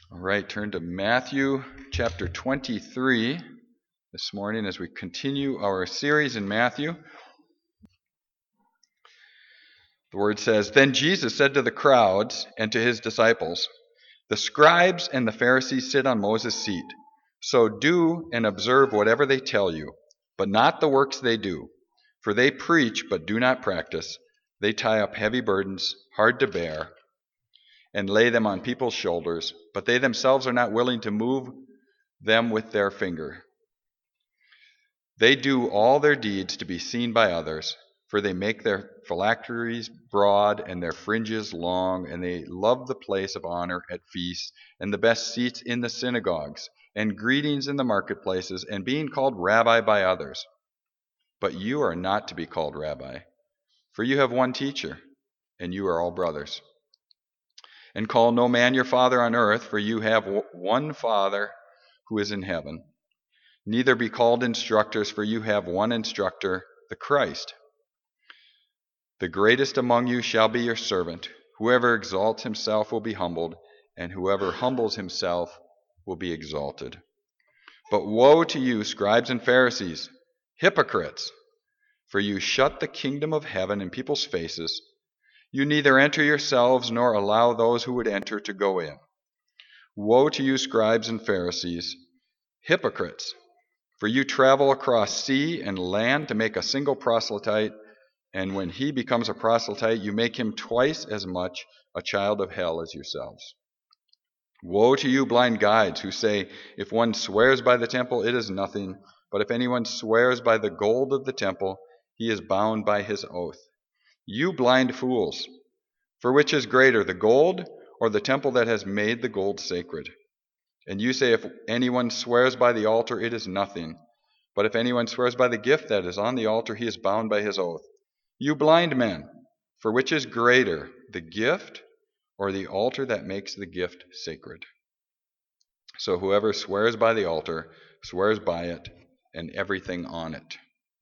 All right, turn to Matthew chapter 23 this morning as we continue our series in Matthew. The word says, "Then Jesus said to the crowds and to his disciples, 'The scribes and the Pharisees sit on Moses' seat. So do and observe whatever they tell you, but not the works they do. For they preach but do not practice. They tie up heavy burdens, hard to bear, and lay them on people's shoulders, but they themselves are not willing to move them with their finger. They do all their deeds to be seen by others, for they make their phylacteries broad and their fringes long, and they love the place of honor at feasts and the best seats in the synagogues and greetings in the marketplaces and being called rabbi by others. But you are not to be called rabbi, for you have one teacher, and you are all brothers. And call no man your father on earth, for you have one Father who is in heaven. Neither be called instructors, for you have one instructor, the Christ. The greatest among you shall be your servant. Whoever exalts himself will be humbled, and whoever humbles himself will be exalted. But woe to you, scribes and Pharisees, hypocrites! For you shut the kingdom of heaven in people's faces. You neither enter yourselves nor allow those who would enter to go in. Woe to you, scribes and Pharisees, hypocrites! For you travel across sea and land to make a single proselyte, and when he becomes a proselyte, you make him twice as much a child of hell as yourselves. Woe to you, blind guides, who say, if one swears by the temple, it is nothing, but if anyone swears by the gold of the temple, he is bound by his oath. You blind fools! For which is greater, the gold or the temple that has made the gold sacred? And you say, if anyone swears by the altar, it is nothing. But if anyone swears by the gift that is on the altar, he is bound by his oath. You blind men! For which is greater, the gift or the altar that makes the gift sacred? So whoever swears by the altar swears by it and everything on it.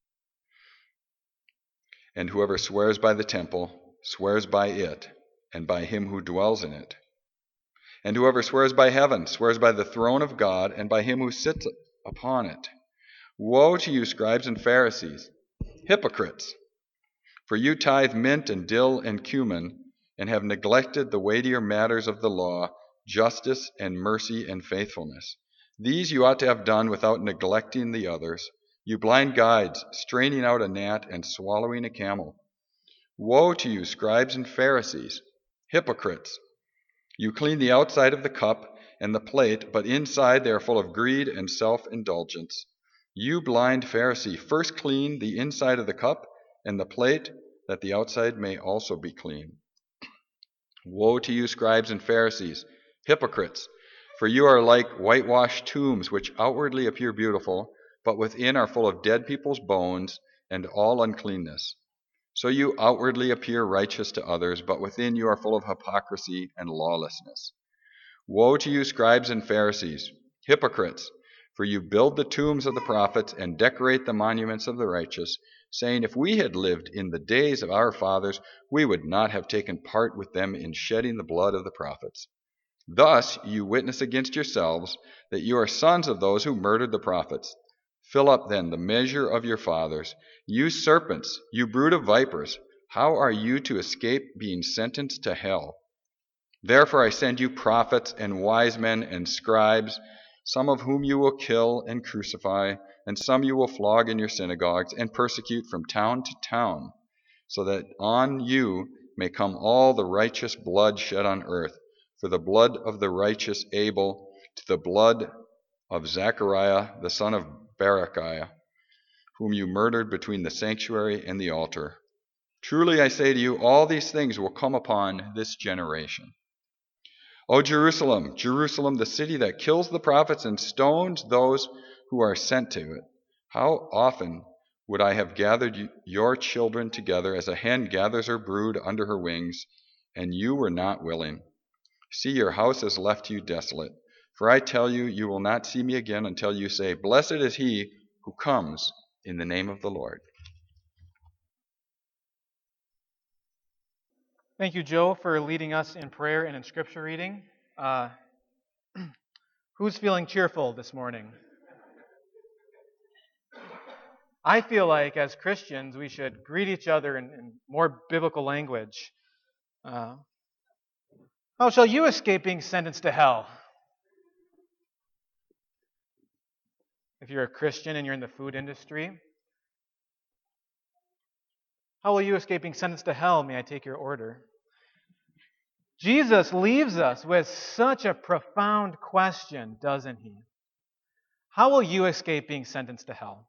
And whoever swears by the temple swears by it and by him who dwells in it. And whoever swears by heaven swears by the throne of God and by him who sits upon it. Woe to you, scribes and Pharisees, hypocrites! For you tithe mint and dill and cumin, and have neglected the weightier matters of the law, justice and mercy and faithfulness. These you ought to have done without neglecting the others. You blind guides, straining out a gnat and swallowing a camel. Woe to you, scribes and Pharisees, hypocrites! You clean the outside of the cup and the plate, but inside they are full of greed and self-indulgence. You blind Pharisee, first clean the inside of the cup and the plate, that the outside may also be clean. Woe to you, scribes and Pharisees, hypocrites! For you are like whitewashed tombs, which outwardly appear beautiful, but within are full of dead people's bones and all uncleanness. So you outwardly appear righteous to others, but within you are full of hypocrisy and lawlessness. Woe to you, scribes and Pharisees, hypocrites! For you build the tombs of the prophets and decorate the monuments of the righteous, saying, if we had lived in the days of our fathers, we would not have taken part with them in shedding the blood of the prophets. Thus you witness against yourselves that you are sons of those who murdered the prophets. Fill up then the measure of your fathers. You serpents, you brood of vipers, how are you to escape being sentenced to hell? Therefore I send you prophets and wise men and scribes, some of whom you will kill and crucify, and some you will flog in your synagogues and persecute from town to town, so that on you may come all the righteous blood shed on earth, for the blood of the righteous Abel to the blood of Zechariah the son of Berechiah, whom you murdered between the sanctuary and the altar. Truly I say to you, all these things will come upon this generation. O Jerusalem, Jerusalem, the city that kills the prophets and stones those who are sent to it, how often would I have gathered your children together as a hen gathers her brood under her wings, and you were not willing. See, your house has left you desolate. For I tell you, you will not see me again until you say, blessed is he who comes in the name of the Lord. Thank you, Joe, for leading us in prayer and in scripture reading. Who's feeling cheerful this morning? I feel like as Christians we should greet each other in more biblical language. How shall you escape being sentenced to hell? If you're a Christian and you're in the food industry, how will you escape being sentenced to hell? May I take your order? Jesus leaves us with such a profound question, doesn't he? How will you escape being sentenced to hell?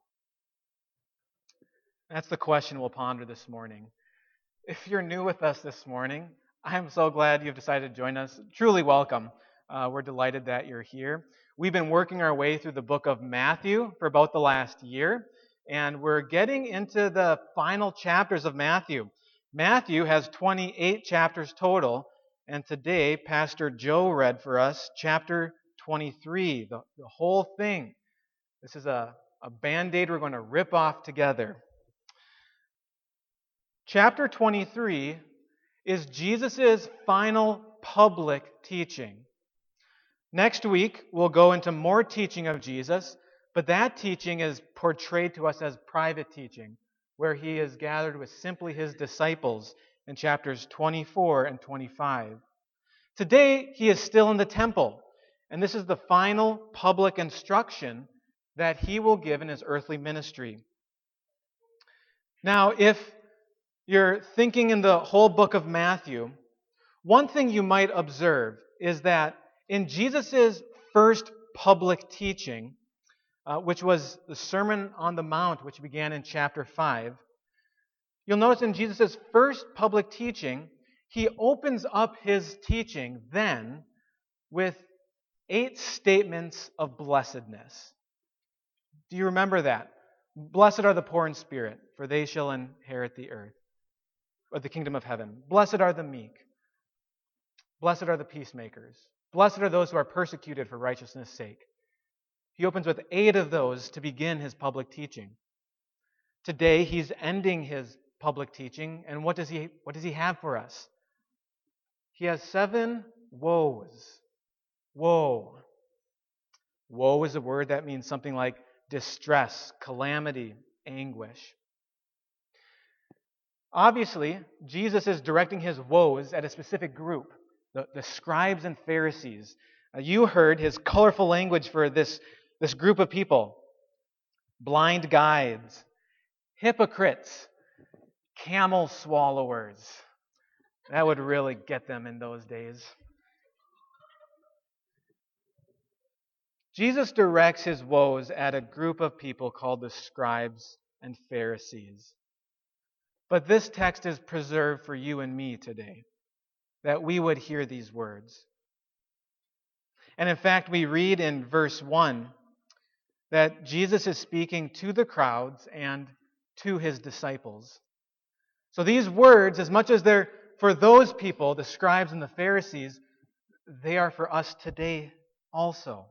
That's the question we'll ponder this morning. If you're new with us this morning, I'm so glad you've decided to join us. Truly welcome. We're delighted that you're here. We've been working our way through the book of Matthew for about the last year, and we're getting into the final chapters of Matthew. Matthew has 28 chapters total, and today Pastor Joe read for us chapter 23, the whole thing. This is a Band-Aid we're going to rip off together. Chapter 23 is Jesus' final public teaching. Next week, we'll go into more teaching of Jesus, but that teaching is portrayed to us as private teaching, where he is gathered with simply his disciples in chapters 24 and 25. Today, he is still in the temple, and this is the final public instruction that he will give in his earthly ministry. Now, if you're thinking in the whole book of Matthew, one thing you might observe is that in Jesus' first public teaching, which was the Sermon on the Mount, which began in chapter 5, you'll notice in Jesus' first public teaching, he opens up his teaching then with 8 statements of blessedness. Do you remember that? Blessed are the poor in spirit, for they shall inherit the earth, or the kingdom of heaven. Blessed are the meek. Blessed are the peacemakers. Blessed are those who are persecuted for righteousness' sake. He opens with 8 of those to begin his public teaching. Today, he's ending his public teaching, and what does he have for us? He has 7 woes. Woe. Woe is a word that means something like distress, calamity, anguish. Obviously, Jesus is directing his woes at a specific group, the scribes and Pharisees. You heard his colorful language for this group of people. Blind guides, hypocrites, camel swallowers. That would really get them in those days. Jesus directs his woes at a group of people called the scribes and Pharisees. But this text is preserved for you and me today, that we would hear these words. And in fact, we read in verse 1 that Jesus is speaking to the crowds and to his disciples. So these words, as much as they're for those people, the scribes and the Pharisees, they are for us today also.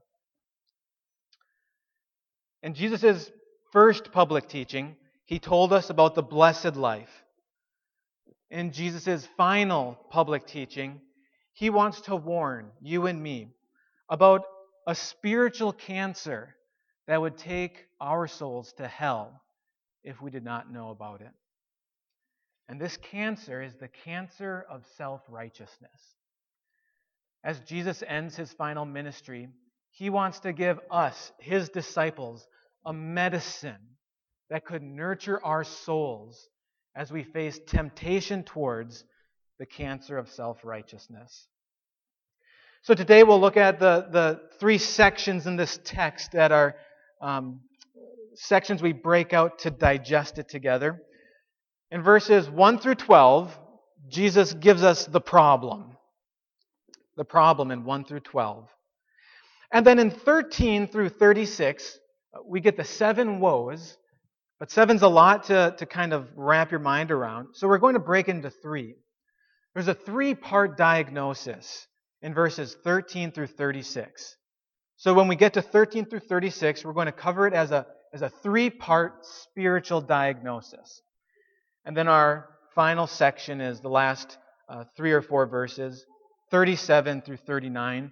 In Jesus' first public teaching, he told us about the blessed life. In Jesus' final public teaching, he wants to warn you and me about a spiritual cancer that would take our souls to hell if we did not know about it. And this cancer is the cancer of self-righteousness. As Jesus ends his final ministry, he wants to give us, his disciples, a medicine that could nurture our souls as we face temptation towards the cancer of self-righteousness. So today we'll look at the 3 sections in this text that are sections we break out to digest it together. In verses 1 through 12, Jesus gives us the problem. The problem in 1 through 12. And then in 13 through 36, we get the 7 woes. But 7's a lot to kind of wrap your mind around. So we're going to break into 3. There's a 3-part diagnosis in verses 13 through 36. So when we get to 13 through 36, we're going to cover it as a 3-part spiritual diagnosis. And then our final section is the last 3 or 4 verses, 37 through 39.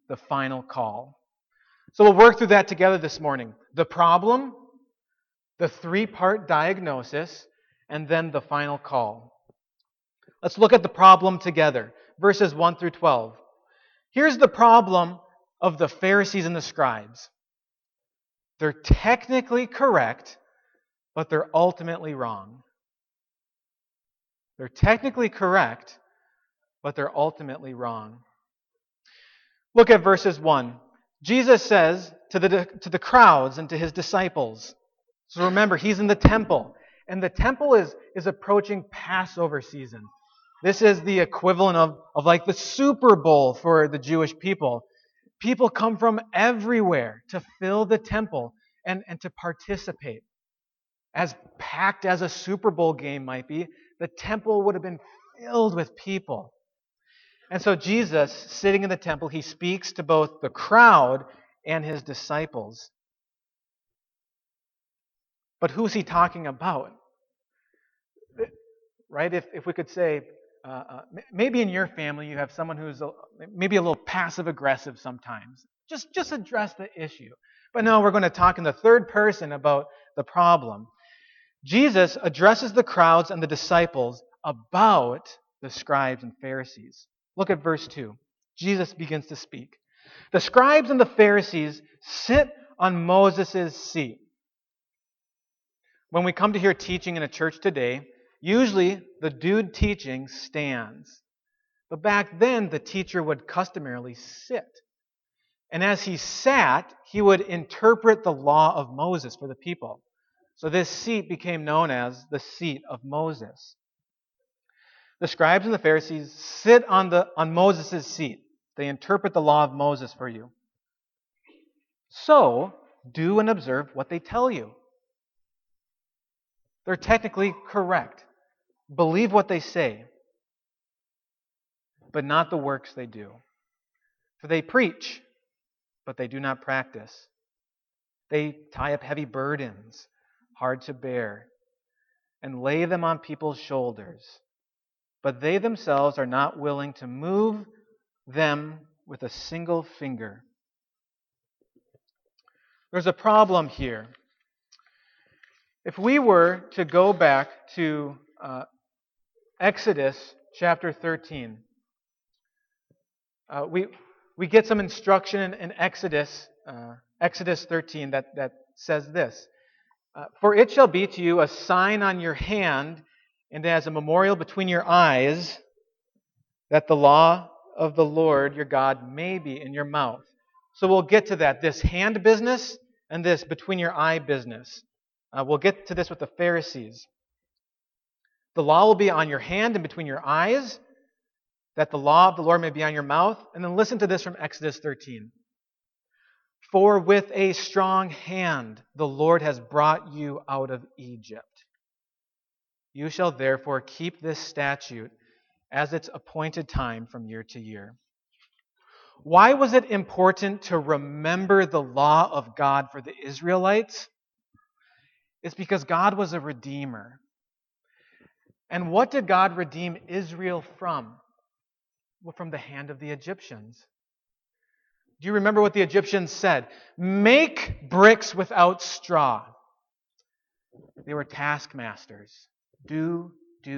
the final call. So we'll work through that together this morning. The problem, the three-part diagnosis, and then the final call. Let's look at the problem together, verses 1 through 12. Here's the problem of the Pharisees and the scribes. They're technically correct, but they're ultimately wrong. They're technically correct, but they're ultimately wrong. Look at verses 1. Jesus says to the crowds and to his disciples. So remember, he's in the temple. And the temple is approaching Passover season. This is the equivalent of like the Super Bowl for the Jewish people. People come from everywhere to fill the temple and to participate. As packed as a Super Bowl game might be, the temple would have been filled with people. And so Jesus, sitting in the temple, he speaks to both the crowd and his disciples. But who's he talking about? Right? If we could say, maybe in your family you have someone who's maybe a little passive-aggressive sometimes. Just address the issue. But no, we're going to talk in the third person about the problem. Jesus addresses the crowds and the disciples about the scribes and Pharisees. Look at verse 2. Jesus begins to speak. The scribes and the Pharisees sit on Moses' seat. When we come to hear teaching in a church today, usually the dude teaching stands. But back then, the teacher would customarily sit. And as he sat, he would interpret the law of Moses for the people. So this seat became known as the seat of Moses. The scribes and the Pharisees sit on Moses' seat. They interpret the law of Moses for you. So, do and observe what they tell you. They're technically correct. Believe what they say, but not the works they do. For they preach, but they do not practice. They tie up heavy burdens, hard to bear, and lay them on people's shoulders. But they themselves are not willing to move them with a single finger. There's a problem here. If we were to go back to Exodus chapter 13, we get some instruction in Exodus 13 that says this. For it shall be to you a sign on your hand and as a memorial between your eyes, that the law of the Lord your God may be in your mouth. So we'll get to that, this hand business and this between your eye business. We'll get to this with the Pharisees. The law will be on your hand and between your eyes, that the law of the Lord may be on your mouth. And then listen to this from Exodus 13. For with a strong hand the Lord has brought you out of Egypt. You shall therefore keep this statute as its appointed time from year to year. Why was it important to remember the law of God for the Israelites? It's because God was a redeemer. And what did God redeem Israel from? Well, from the hand of the Egyptians. Do you remember what the Egyptians said? Make bricks without straw. They were taskmasters. Do.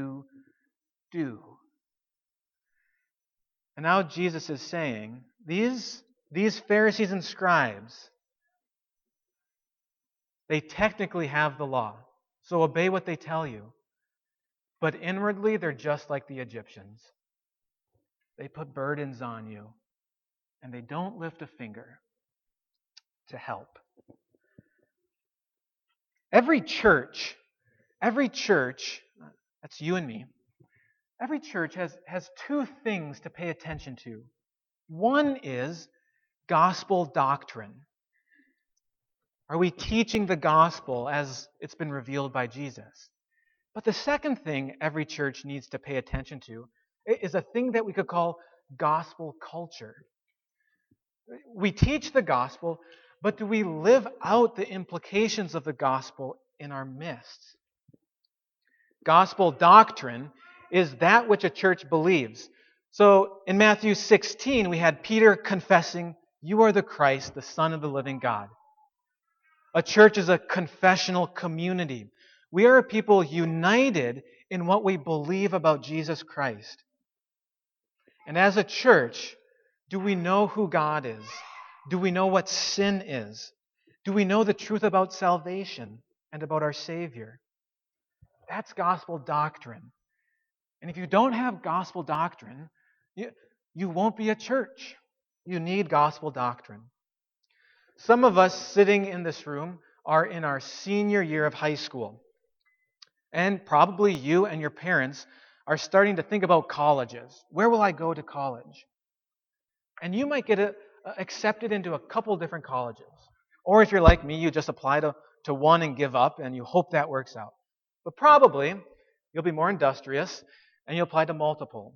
And now Jesus is saying, these Pharisees and scribes, they technically have the law, so obey what they tell you. But inwardly, they're just like the Egyptians. They put burdens on you, and they don't lift a finger to help. Every church, that's you and me, every church has two things to pay attention to. One is gospel doctrine. Are we teaching the gospel as it's been revealed by Jesus? But the second thing every church needs to pay attention to is a thing that we could call gospel culture. We teach the gospel, but do we live out the implications of the gospel in our midst? Gospel doctrine is that which a church believes. So in Matthew 16, we had Peter confessing You are the Christ, the Son of the living God. A church is a confessional community. We are a people united in what we believe about Jesus Christ. And as a church, do we know who God is? Do we know what sin is? Do we know the truth about salvation and about our Savior? That's gospel doctrine. And if you don't have gospel doctrine, you won't be a church. You need gospel doctrine. Some of us sitting in this room are in our senior year of high school. And probably you and your parents are starting to think about colleges. Where will I go to college? And you might get accepted into a couple different colleges. Or if you're like me, you just apply to one and give up, and you hope that works out. But probably you'll be more industrious, and you'll apply to multiple.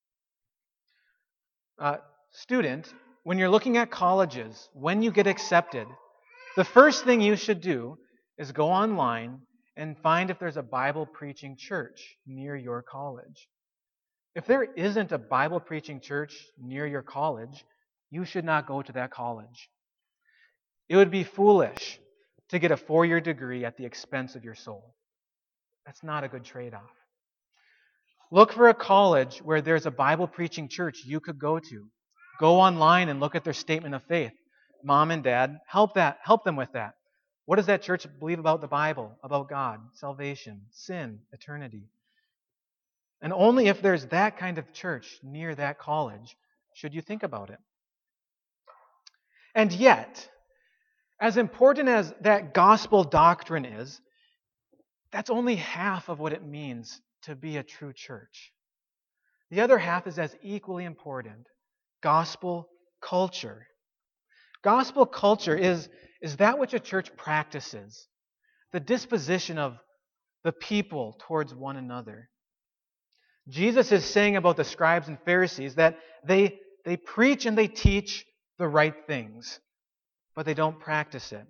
Student, when you're looking at colleges, when you get accepted, the first thing you should do is go online and find if there's a Bible preaching church near your college. If there isn't a Bible preaching church near your college, you should not go to that college. It would be foolish to get a 4-year degree at the expense of your soul. That's not a good trade-off. Look for a college where there's a Bible preaching church you could go to. Go online and look at their statement of faith. Mom and Dad, help them with that. What does that church believe about the Bible, about God, salvation, sin, eternity? And only if there's that kind of church near that college should you think about it. And yet, as important as that gospel doctrine is, that's only half of what it means to be a true church. The other half is as equally important: gospel culture. Gospel culture is that which a church practices, the disposition of the people towards one another. Jesus is saying about the scribes and Pharisees that they preach and they teach the right things, but they don't practice it.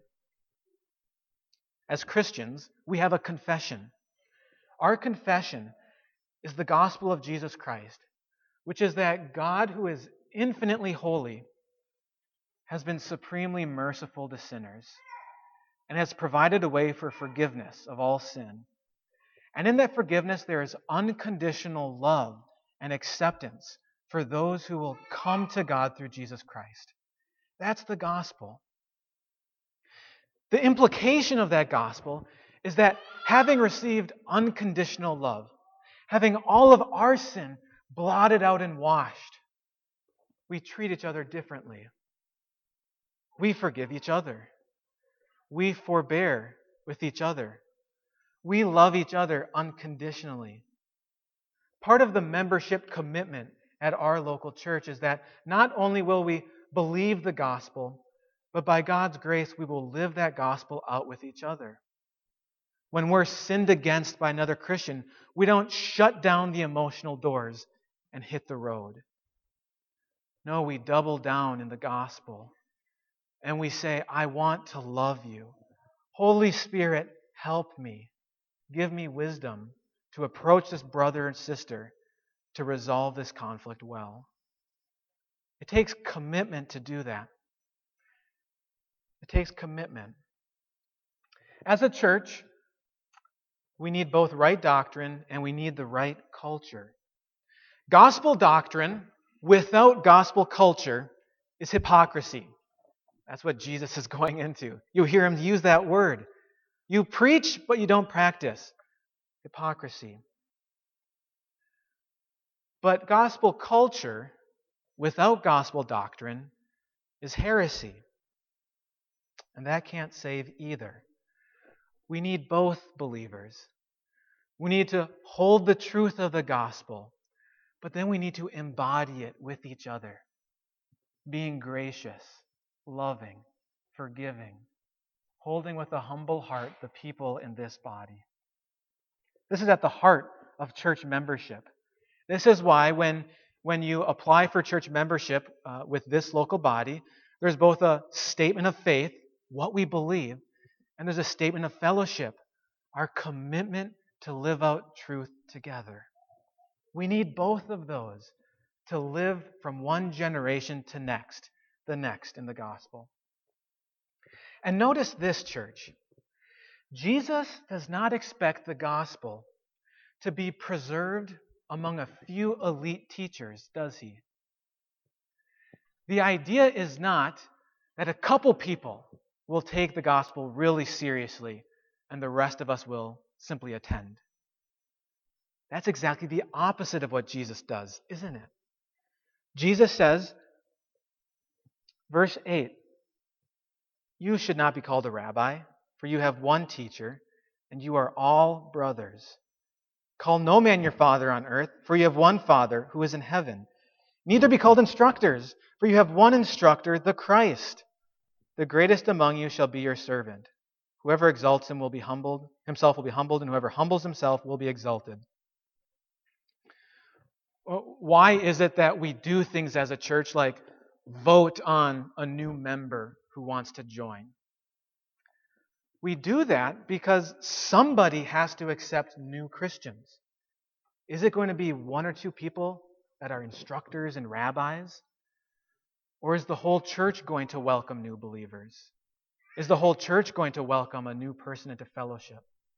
As Christians, we have a confession. Our confession is the gospel of Jesus Christ, which is that God, who is infinitely holy, has been supremely merciful to sinners and has provided a way for forgiveness of all sin. And in that forgiveness, there is unconditional love and acceptance for those who will come to God through Jesus Christ. That's the gospel. The implication of that gospel is that having received unconditional love, having all of our sin blotted out and washed, we treat each other differently. We forgive each other. We forbear with each other. We love each other unconditionally. Part of the membership commitment at our local church is that not only will we believe the gospel, but by God's grace, we will live that gospel out with each other. When we're sinned against by another Christian, we don't shut down the emotional doors and hit the road. No, we double down in the gospel. And we say, I want to love you. Holy Spirit, help me. Give me wisdom to approach this brother and sister to resolve this conflict well. It takes commitment to do that. It takes commitment. As a church, we need both right doctrine and we need the right culture. Gospel doctrine without gospel culture is hypocrisy. That's what Jesus is going into. You hear him use that word. You preach, but you don't practice. Hypocrisy. But gospel culture without gospel doctrine is heresy. And that can't save either. We need both believers. We need to hold the truth of the gospel, but then we need to embody it with each other, being gracious, loving, forgiving, holding with a humble heart the people in this body. This is at the heart of church membership. This is why when you apply for church membership with this local body, there's both a statement of faith, what we believe, and there's a statement of fellowship, our commitment to live out truth together. We need both of those to live from one generation to next, the next in the gospel. And notice this, church. Jesus does not expect the gospel to be preserved among a few elite teachers, does he? The idea is not that a couple people will take the gospel really seriously and the rest of us will simply attend. That's exactly the opposite of what Jesus does, isn't it? Jesus says, verse 8, "You should not be called a rabbi, for you have one teacher, and you are all brothers. Call no man your father on earth, for you have one Father who is in heaven. Neither be called instructors, for you have one instructor, the Christ. The greatest among you shall be your servant. Whoever exalts himself will be humbled, and whoever humbles himself will be exalted." Why is it that we do things as a church like vote on a new member who wants to join? We do that because somebody has to accept new Christians. Is it going to be one or two people that are instructors and rabbis? Or is the whole church going to welcome new believers? Is the whole church going to welcome a new person into fellowship?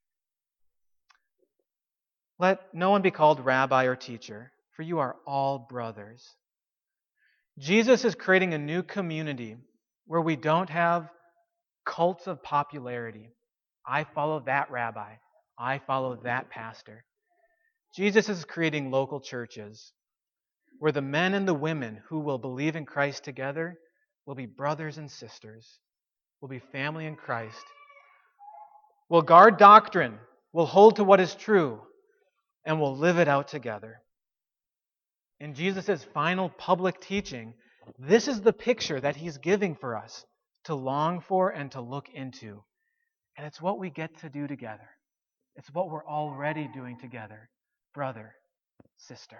Let no one be called rabbi or teacher, for you are all brothers. Jesus is creating a new community where we don't have cults of popularity. I follow that rabbi. I follow that pastor. Jesus is creating local churches where the men and the women who will believe in Christ together will be brothers and sisters, will be family in Christ, will guard doctrine, will hold to what is true, and will live it out together. In Jesus' final public teaching, this is the picture that he's giving for us to long for and to look into. And it's what we get to do together. It's what we're already doing together, brother, sister.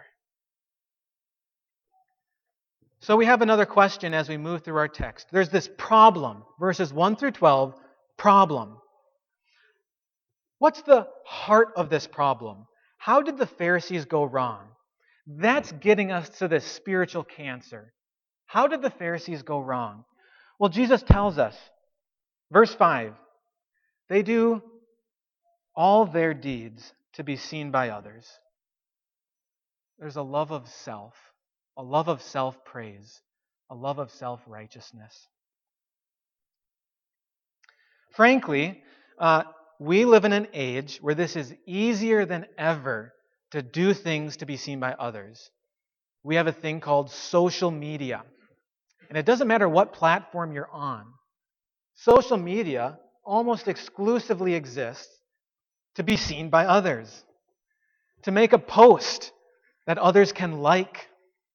So we have another question as we move through our text. There's this problem, verses 1 through 12, problem. What's the heart of this problem? How did the Pharisees go wrong? That's getting us to this spiritual cancer. How did the Pharisees go wrong? Well, Jesus tells us, verse 5, they do all their deeds to be seen by others. There's a love of self, a love of self-praise, a love of self-righteousness. Frankly, we live in an age where this is easier than ever to do things to be seen by others. We have a thing called social media. And it doesn't matter what platform you're on. Social media almost exclusively exists to be seen by others, to make a post that others can like.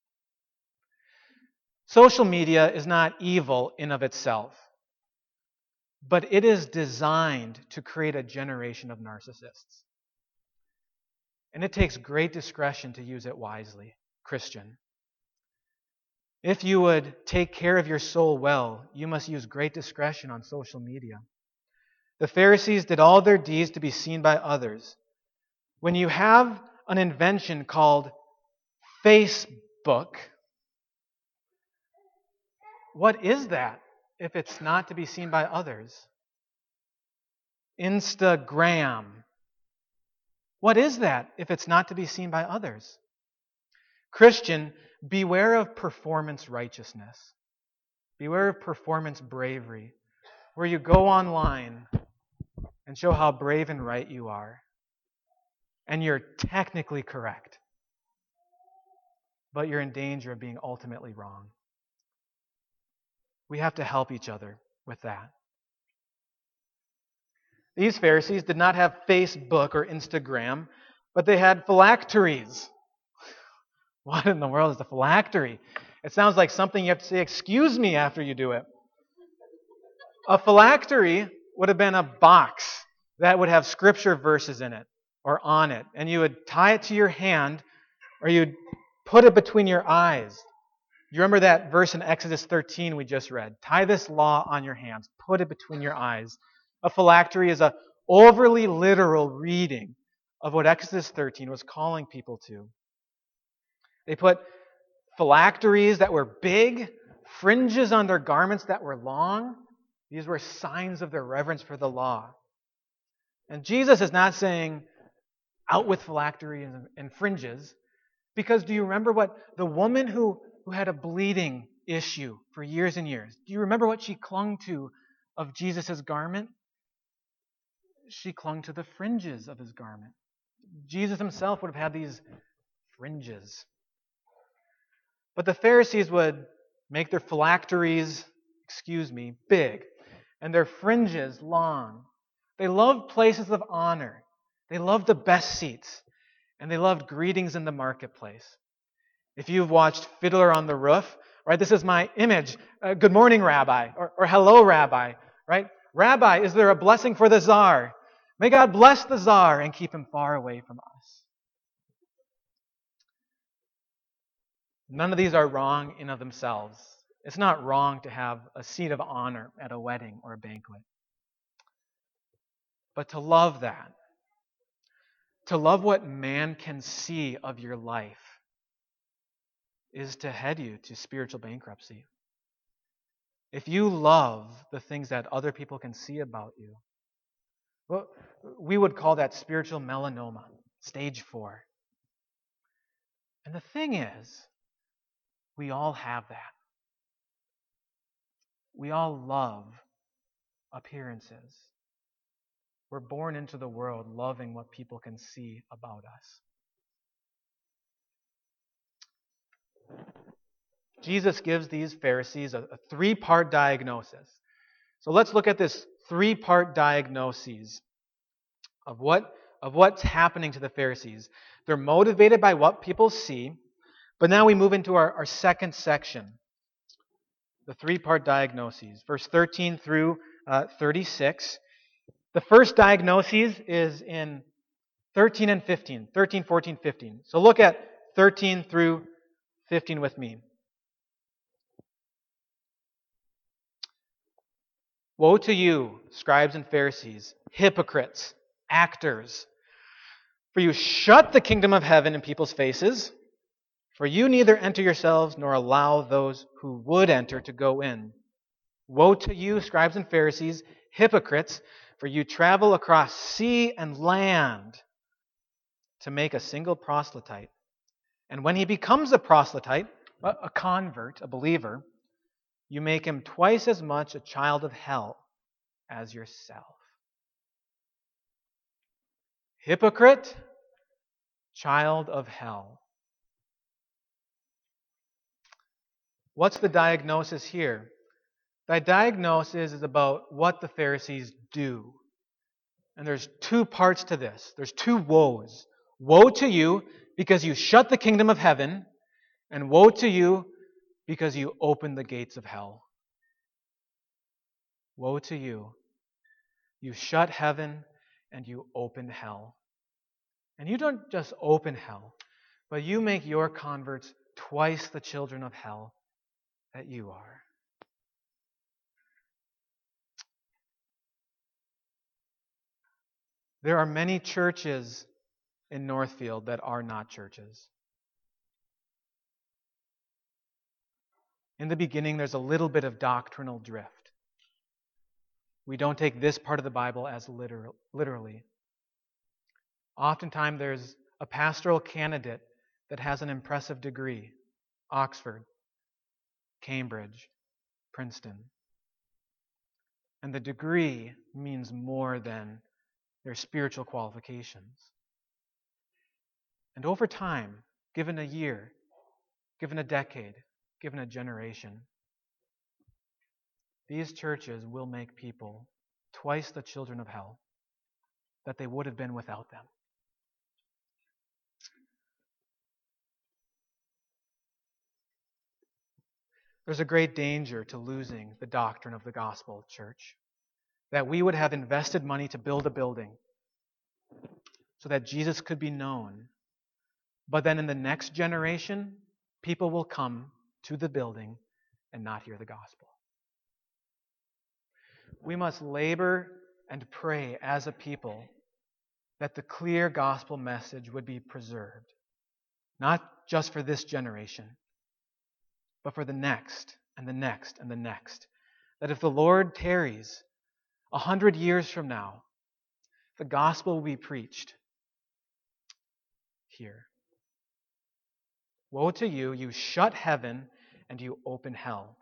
Social media is not evil in of itself, but it is designed to create a generation of narcissists. And it takes great discretion to use it wisely, Christian. If you would take care of your soul well, you must use great discretion on social media. The Pharisees did all their deeds to be seen by others. When you have an invention called Facebook, what is that if it's not to be seen by others? Instagram. What is that if it's not to be seen by others? Christian, beware of performance righteousness. Beware of performance bravery, where you go online and show how brave and right you are. And you're technically correct, but you're in danger of being ultimately wrong. We have to help each other with that. These Pharisees did not have Facebook or Instagram, but they had phylacteries. What in the world is a phylactery? It sounds like something you have to say, "Excuse me," after you do it. A phylactery would have been a box that would have scripture verses in it or on it. And you would tie it to your hand or you'd put it between your eyes. You remember that verse in Exodus 13 we just read? Tie this law on your hands. Put it between your eyes. A phylactery is an overly literal reading of what Exodus 13 was calling people to. They put phylacteries that were big, fringes on their garments that were long. These were signs of their reverence for the law. And Jesus is not saying, out with phylactery and fringes, because do you remember what the woman who had a bleeding issue for years and years, do you remember what she clung to of Jesus' garment? She clung to the fringes of his garment. Jesus himself would have had these fringes. But the Pharisees would make their phylacteries, big, and their fringes long. They loved places of honor. They loved the best seats, and they loved greetings in the marketplace. If you've watched Fiddler on the Roof, right, this is my image. Good morning, Rabbi, or hello, Rabbi, right? Rabbi, is there a blessing for the Tsar? May God bless the Tsar and keep him far away from us. None of these are wrong in of themselves. It's not wrong to have a seat of honor at a wedding or a banquet. But to love that, to love what man can see of your life, is to head you to spiritual bankruptcy. If you love the things that other people can see about you, well, we would call that spiritual melanoma, stage 4. And the thing is, we all have that. We all love appearances. We're born into the world loving what people can see about us. Jesus gives these Pharisees a 3-part diagnosis. So let's look at this 3-part diagnosis of what's happening to the Pharisees. They're motivated by what people see, but now we move into our second section, the 3-part diagnoses, verse 13 through 36. The first diagnosis is in 13 and 15, 13, 14, 15. So look at 13 through 15 with me. Woe to you, scribes and Pharisees, hypocrites, actors! For you shut the kingdom of heaven in people's faces, for you neither enter yourselves nor allow those who would enter to go in. Woe to you, scribes and Pharisees, hypocrites! For you travel across sea and land to make a single proselyte. And when he becomes a proselyte, a convert, a believer, you make him twice as much a child of hell as yourself. Hypocrite, child of hell. What's the diagnosis here? The diagnosis is about what the Pharisees do. And there's 2 parts to this. There's 2 woes. Woe to you because you shut the kingdom of heaven, and woe to you because you open the gates of hell. Woe to you. You shut heaven and you open hell. And you don't just open hell, but you make your converts twice the children of hell that you are. There are many churches in Northfield that are not churches. In the beginning, there's a little bit of doctrinal drift. We don't take this part of the Bible as literally. Oftentimes, there's a pastoral candidate that has an impressive degree, Oxford, Cambridge, Princeton. And the degree means more than their spiritual qualifications. And over time, given a year, given a decade, given a generation, these churches will make people twice the children of hell that they would have been without them. There's a great danger to losing the doctrine of the gospel, church. That we would have invested money to build a building so that Jesus could be known. But then in the next generation, people will come to the building and not hear the gospel. We must labor and pray as a people that the clear gospel message would be preserved. Not just for this generation, but for the next and the next and the next. That if the Lord tarries 100 years from now, the gospel will be preached here. Woe to you, you shut heaven and you open hell.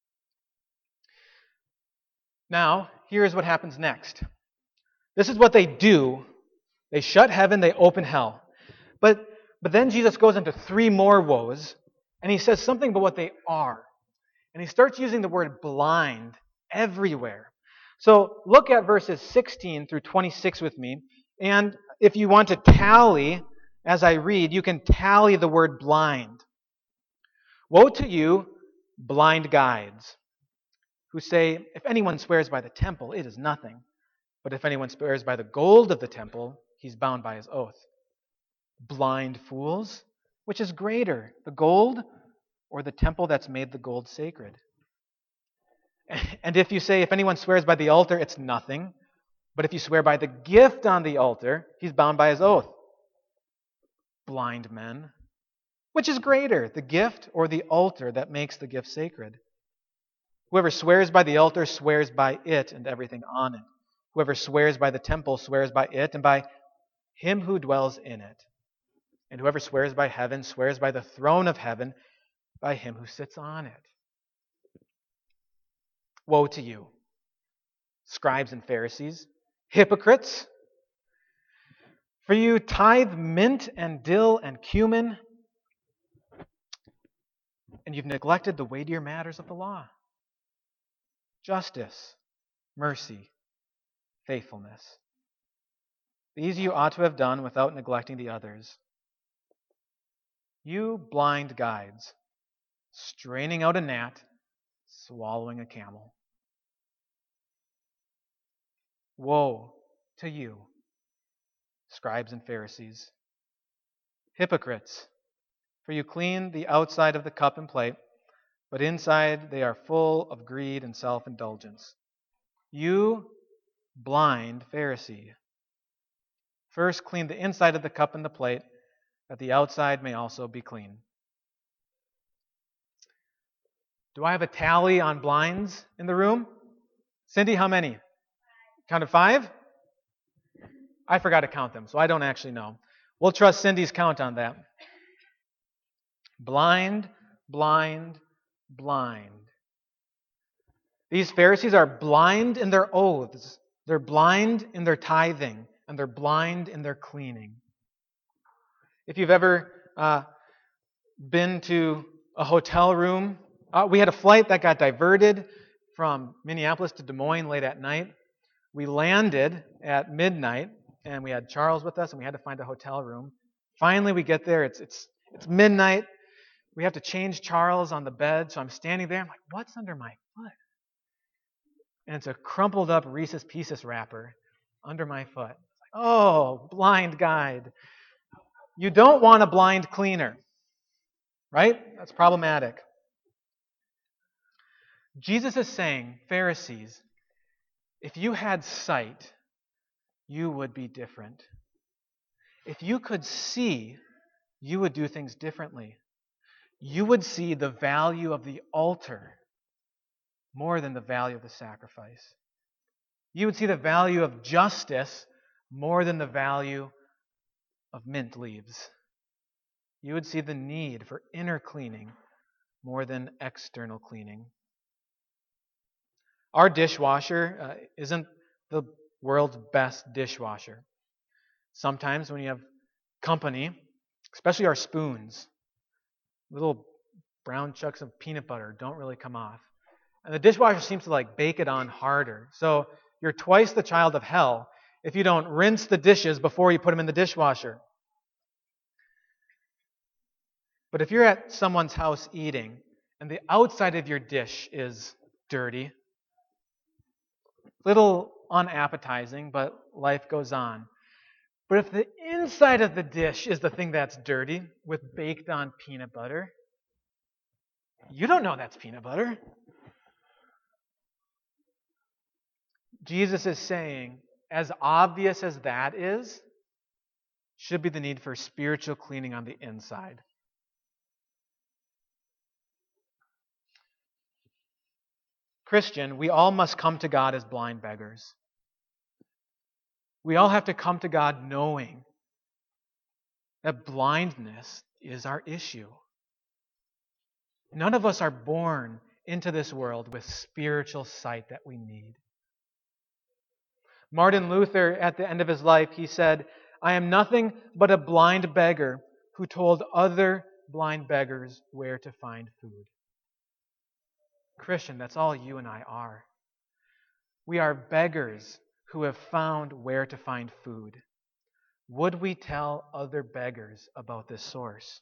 Now, here's what happens next. This is what they do. They shut heaven, they open hell. But then Jesus goes into 3 more woes, and he says something about what they are. And he starts using the word blind everywhere. So look at verses 16 through 26 with me. And if you want to tally, as I read, you can tally the word blind. Woe to you, blind guides, who say, if anyone swears by the temple, it is nothing. But if anyone swears by the gold of the temple, he's bound by his oath. Blind fools, which is greater, the gold or the temple that's made the gold sacred? And if you say, if anyone swears by the altar, it's nothing. But if you swear by the gift on the altar, he's bound by his oath. Blind men, which is greater, the gift or the altar that makes the gift sacred? Whoever swears by the altar swears by it and everything on it. Whoever swears by the temple swears by it and by him who dwells in it. And whoever swears by heaven swears by the throne of heaven, by him who sits on it. Woe to you, scribes and Pharisees, hypocrites! For you tithe mint and dill and cumin, and you've neglected the weightier matters of the law: justice, mercy, faithfulness. These you ought to have done without neglecting the others. You blind guides, straining out a gnat, swallowing a camel. Woe to you, scribes and Pharisees, hypocrites! For you clean the outside of the cup and plate, but inside they are full of greed and self-indulgence. You blind Pharisee, first clean the inside of the cup and the plate, that the outside may also be clean. Do I have a tally on blinds in the room? Cindy, how many? Counted 5? I forgot to count them, so I don't actually know. We'll trust Cindy's count on that. Blind, blind, blind. These Pharisees are blind in their oaths. They're blind in their tithing, and they're blind in their cleaning. If you've ever been to a hotel room, we had a flight that got diverted from Minneapolis to Des Moines late at night. We landed at midnight, and we had Charles with us, and we had to find a hotel room. Finally, we get there. It's midnight. We have to change Charles on the bed, so I'm standing there. I'm like, what's under my foot? And it's a crumpled up Reese's Pieces wrapper under my foot. Oh, blind guide. You don't want a blind cleaner, right? That's problematic. Jesus is saying, Pharisees, if you had sight, you would be different. If you could see, you would do things differently. You would see the value of the altar more than the value of the sacrifice. You would see the value of justice more than the value of mint leaves. You would see the need for inner cleaning more than external cleaning. Our dishwasher isn't the world's best dishwasher. Sometimes when you have company, especially our spoons, little brown chunks of peanut butter don't really come off. And the dishwasher seems to bake it on harder. So you're twice the child of hell if you don't rinse the dishes before you put them in the dishwasher. But if you're at someone's house eating and the outside of your dish is dirty, little unappetizing, but life goes on. But if the inside of the dish is the thing that's dirty with baked on peanut butter, you don't know that's peanut butter. Jesus is saying, as obvious as that is, should be the need for spiritual cleaning on the inside. Christian, we all must come to God as blind beggars. We all have to come to God knowing that blindness is our issue. None of us are born into this world with spiritual sight that we need. Martin Luther, at the end of his life, he said, "I am nothing but a blind beggar who told other blind beggars where to find food." Christian, that's all you and I are. We are beggars who have found where to find food. Would we tell other beggars about this source?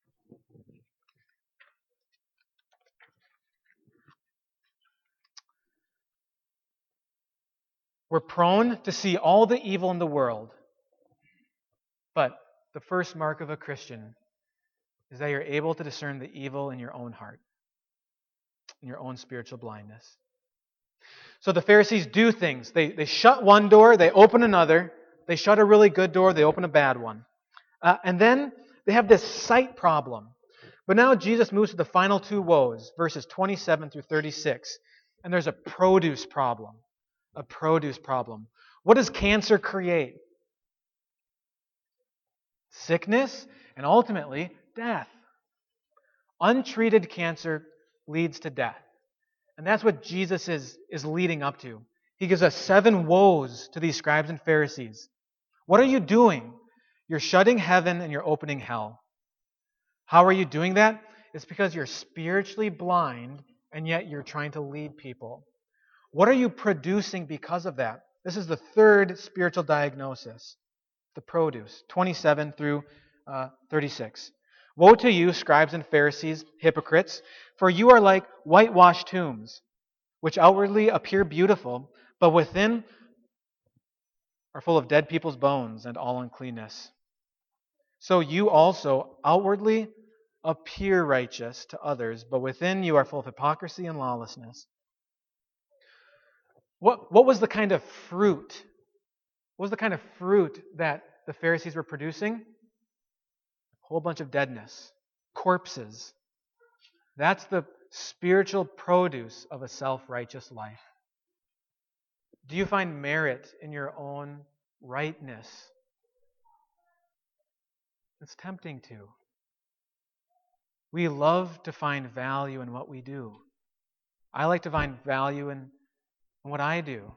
We're prone to see all the evil in the world, but the first mark of a Christian is that you're able to discern the evil in your own heart, in your own spiritual blindness. So the Pharisees do things. They shut one door, they open another. They shut a really good door, they open a bad one. And then they have this sight problem. But now Jesus moves to the final two woes, verses 27 through 36. And there's a produce problem. A produce problem. What does cancer create? Sickness and ultimately death. Untreated cancer leads to death. And that's what Jesus is leading up to. He gives us 7 woes to these scribes and Pharisees. What are you doing? You're shutting heaven and you're opening hell. How are you doing that? It's because you're spiritually blind and yet you're trying to lead people. What are you producing because of that? This is the third spiritual diagnosis, the produce, 27 through 36. Woe to you, scribes and Pharisees, hypocrites, for you are like whitewashed tombs, which outwardly appear beautiful, but within are full of dead people's bones and all uncleanness. So you also outwardly appear righteous to others, but within you are full of hypocrisy and lawlessness. What was the kind of fruit? What was the kind of fruit that the Pharisees were producing? A whole bunch of deadness, corpses. That's the spiritual produce of a self-righteous life. Do you find merit in your own rightness? It's tempting to. We love to find value in what we do. I like to find value in what I do.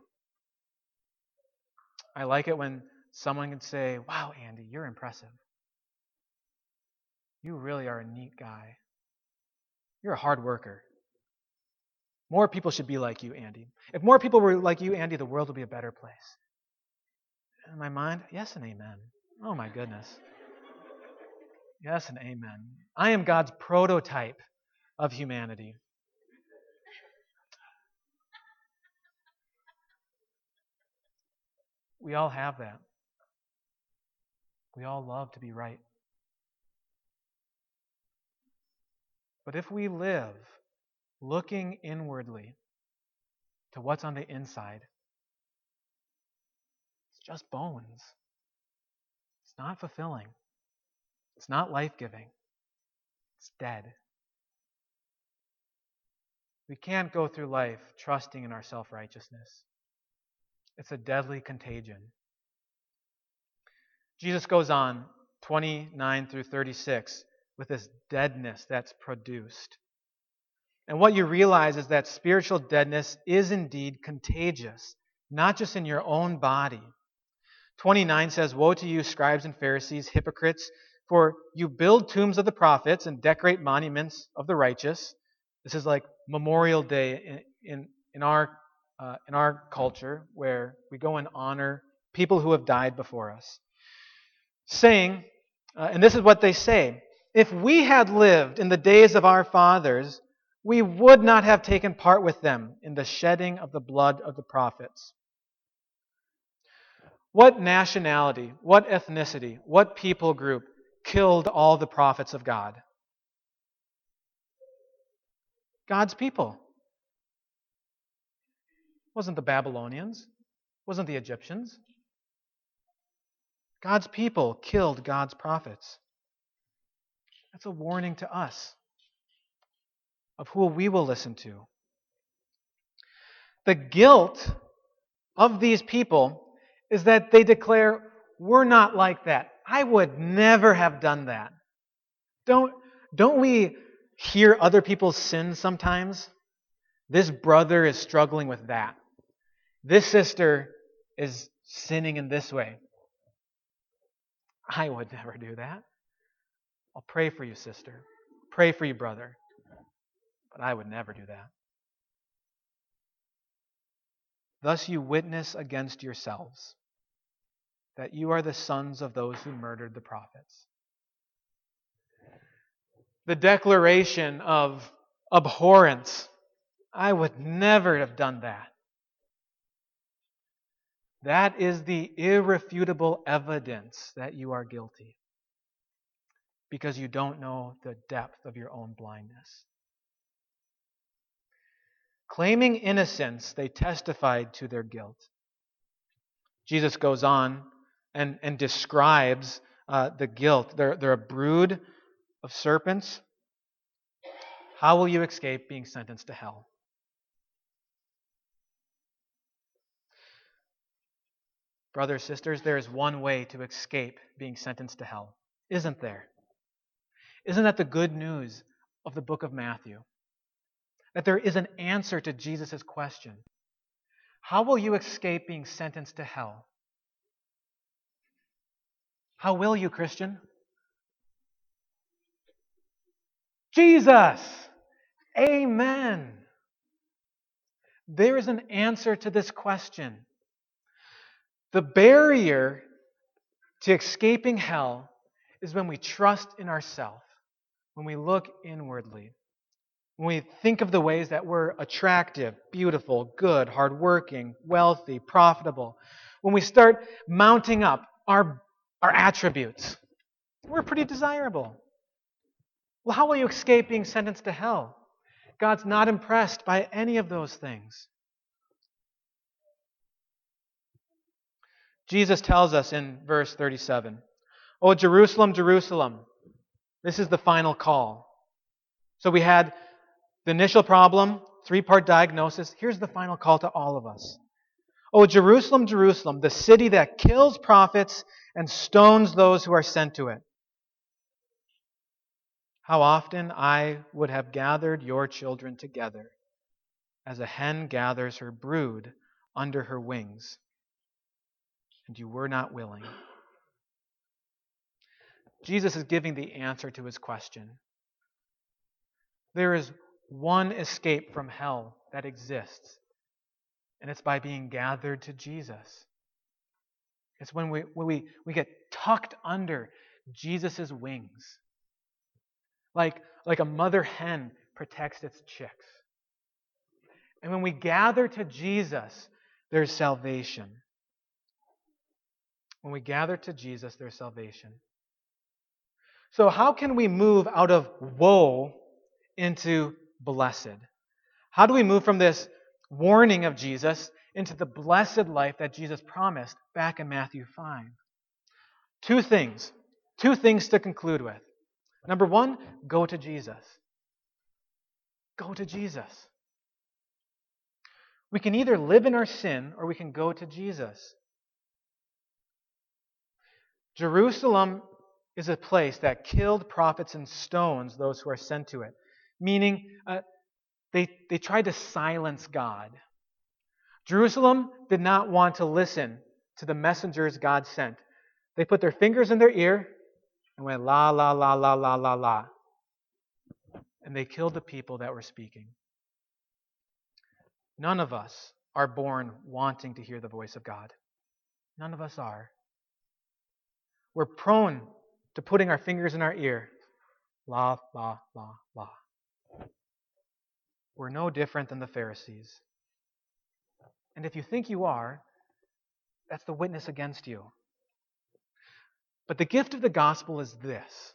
I like it when someone can say, "Wow, Andy, you're impressive. You really are a neat guy. You're a hard worker. More people should be like you, Andy. If more people were like you, Andy, the world would be a better place." In my mind, yes and amen. Oh my goodness. Yes and amen. I am God's prototype of humanity. We all have that. We all love to be right. But if we live looking inwardly to what's on the inside, it's just bones. It's not fulfilling. It's not life-giving. It's dead. We can't go through life trusting in our self-righteousness. It's a deadly contagion. Jesus goes on, 29 through 36, with this deadness that's produced. And what you realize is that spiritual deadness is indeed contagious, not just in your own body. 29 says, "Woe to you, scribes and Pharisees, hypocrites, for you build tombs of the prophets and decorate monuments of the righteous." This is like Memorial Day in our culture, where we go and honor people who have died before us. Saying, and this is what they say, "If we had lived in the days of our fathers, we would not have taken part with them in the shedding of the blood of the prophets." What nationality, what ethnicity, what people group killed all the prophets of God? God's people. It wasn't the Babylonians. It wasn't the Egyptians. God's people killed God's prophets. That's a warning to us of who we will listen to. The guilt of these people is that they declare, we're not like that. I would never have done that. Don't we hear other people's sins sometimes? This brother is struggling with that. This sister is sinning in this way. I would never do that. I'll pray for you, sister. Pray for you, brother. But I would never do that. Thus you witness against yourselves that you are the sons of those who murdered the prophets. The declaration of abhorrence, I would never have done that. That is the irrefutable evidence that you are guilty, because you don't know the depth of your own blindness. Claiming innocence, they testified to their guilt. Jesus goes on and describes the guilt. They're a brood of serpents. How will you escape being sentenced to hell? Brothers, sisters, there is one way to escape being sentenced to hell, isn't there? Isn't that the good news of the book of Matthew? That there is an answer to Jesus' question. How will you escape being sentenced to hell? How will you, Christian? Jesus! Amen! There is an answer to this question. The barrier to escaping hell is when we trust in ourselves, when we look inwardly, when we think of the ways that we're attractive, beautiful, good, hardworking, wealthy, profitable, when we start mounting up our attributes, we're pretty desirable. Well, how will you escape being sentenced to hell? God's not impressed by any of those things. Jesus tells us in verse 37, "O Jerusalem, Jerusalem," this is the final call. So we had the initial problem, 3-part diagnosis. Here's the final call to all of us. "O Jerusalem, Jerusalem, the city that kills prophets and stones those who are sent to it. How often I would have gathered your children together, as a hen gathers her brood under her wings, and you were not willing." Jesus is giving the answer to his question. There is one escape from hell that exists, and it's by being gathered to Jesus. It's when we get tucked under Jesus' wings. Like a mother hen protects its chicks. And when we gather to Jesus, there's salvation. When we gather to Jesus, there's salvation. So how can we move out of woe into blessed? How do we move from this warning of Jesus into the blessed life that Jesus promised back in Matthew 5? Two things to conclude with. Number one, go to Jesus. Go to Jesus. We can either live in our sin or we can go to Jesus. Jerusalem is a place that killed prophets and stones those who are sent to it. Meaning, they tried to silence God. Jerusalem did not want to listen to the messengers God sent. They put their fingers in their ear and went la, la, la, la, la, la, la. And they killed the people that were speaking. None of us are born wanting to hear the voice of God. None of us are. We're prone to putting our fingers in our ear. La, la, la, la. We're no different than the Pharisees. And if you think you are, that's the witness against you. But the gift of the gospel is this.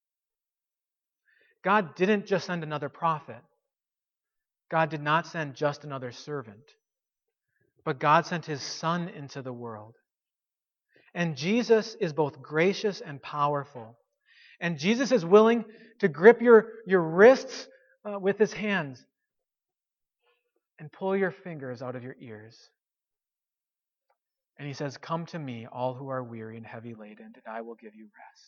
God didn't just send another prophet. God did not send just another servant. But God sent his Son into the world. And Jesus is both gracious and powerful. And Jesus is willing to grip your wrists with his hands and pull your fingers out of your ears. And he says, "Come to me, all who are weary and heavy laden, and I will give you rest."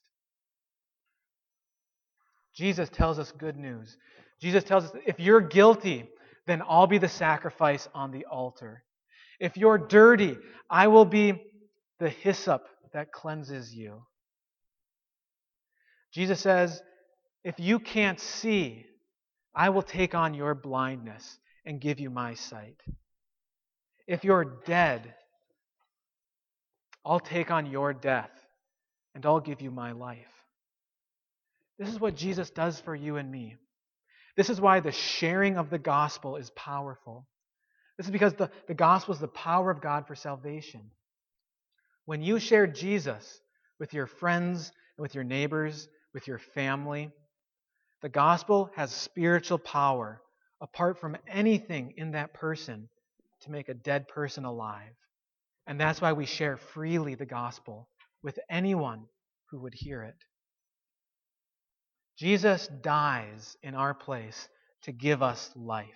Jesus tells us good news. Jesus tells us that if you're guilty, then I'll be the sacrifice on the altar. If you're dirty, I will be the hyssop that cleanses you. Jesus says, if you can't see, I will take on your blindness and give you my sight. If you're dead, I'll take on your death and I'll give you my life. This is what Jesus does for you and me. This is why the sharing of the gospel is powerful. This is because the gospel is the power of God for salvation. When you share Jesus with your friends, with your neighbors, with your family, the gospel has spiritual power apart from anything in that person to make a dead person alive. And that's why we share freely the gospel with anyone who would hear it. Jesus dies in our place to give us life.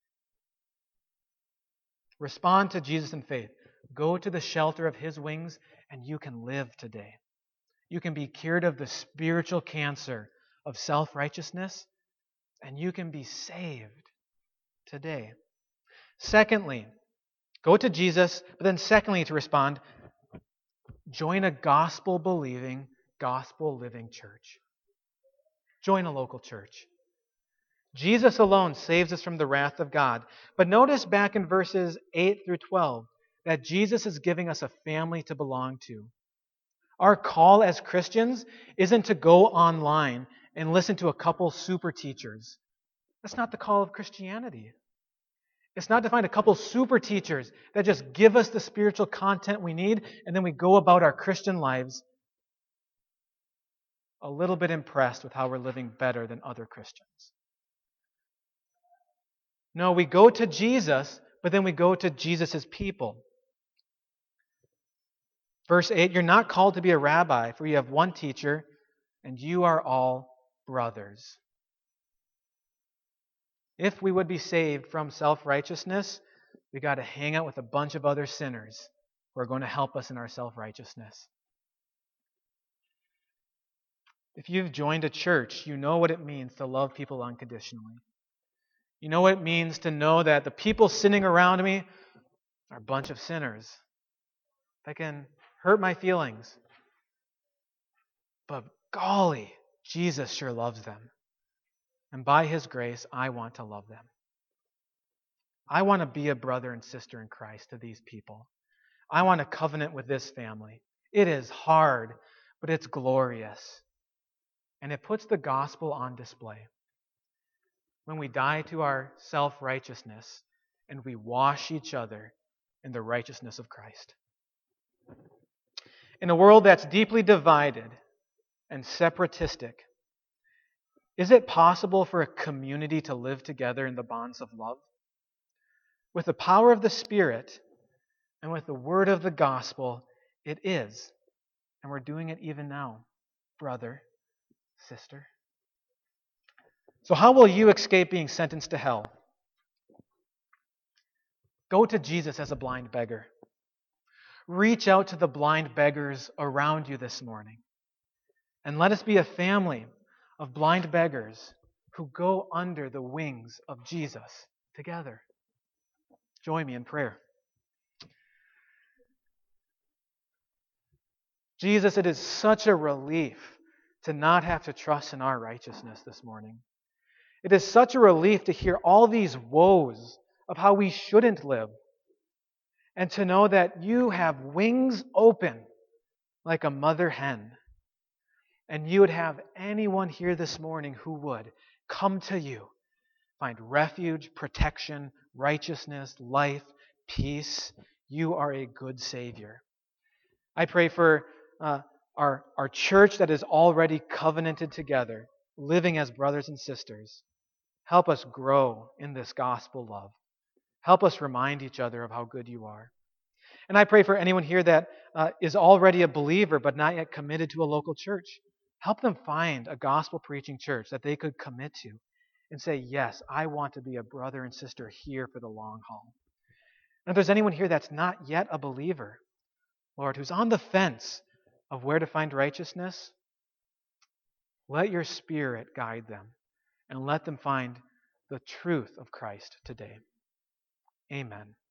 Respond to Jesus in faith. Go to the shelter of his wings, and you can live today. You can be cured of the spiritual cancer of self-righteousness, and you can be saved today. Secondly, go to Jesus, but then secondly, to respond, join a gospel-believing, gospel-living church. Join a local church. Jesus alone saves us from the wrath of God. But notice back in verses 8 through 12 that Jesus is giving us a family to belong to. Our call as Christians isn't to go online and listen to a couple super teachers. That's not the call of Christianity. It's not to find a couple super teachers that just give us the spiritual content we need and then we go about our Christian lives a little bit impressed with how we're living better than other Christians. No, we go to Jesus, but then we go to Jesus' people. Verse 8, you're not called to be a rabbi, for you have one teacher, and you are all brothers. If we would be saved from self-righteousness, we got to hang out with a bunch of other sinners who are going to help us in our self-righteousness. If you've joined a church, you know what it means to love people unconditionally. You know what it means to know that the people sitting around me are a bunch of sinners that can hurt my feelings. But golly, Jesus sure loves them. And by his grace, I want to love them. I want to be a brother and sister in Christ to these people. I want to covenant with this family. It is hard, but it's glorious. And it puts the gospel on display. When we die to our self-righteousness and we wash each other in the righteousness of Christ. In a world that's deeply divided and separatistic, is it possible for a community to live together in the bonds of love? With the power of the Spirit and with the word of the gospel, it is. And we're doing it even now, brother, sister. So how will you escape being sentenced to hell? Go to Jesus as a blind beggar. Reach out to the blind beggars around you this morning. And let us be a family of blind beggars who go under the wings of Jesus together. Join me in prayer. Jesus, it is such a relief to not have to trust in our righteousness this morning. It is such a relief to hear all these woes of how we shouldn't live. And to know that you have wings open like a mother hen. And you would have anyone here this morning who would come to you, find refuge, protection, righteousness, life, peace. You are a good Savior. I pray for our church that is already covenanted together, living as brothers and sisters. Help us grow in this gospel love. Help us remind each other of how good you are. And I pray for anyone here that is already a believer but not yet committed to a local church. Help them find a gospel-preaching church that they could commit to and say, yes, I want to be a brother and sister here for the long haul. And if there's anyone here that's not yet a believer, Lord, who's on the fence of where to find righteousness, let your Spirit guide them and let them find the truth of Christ today. Amen.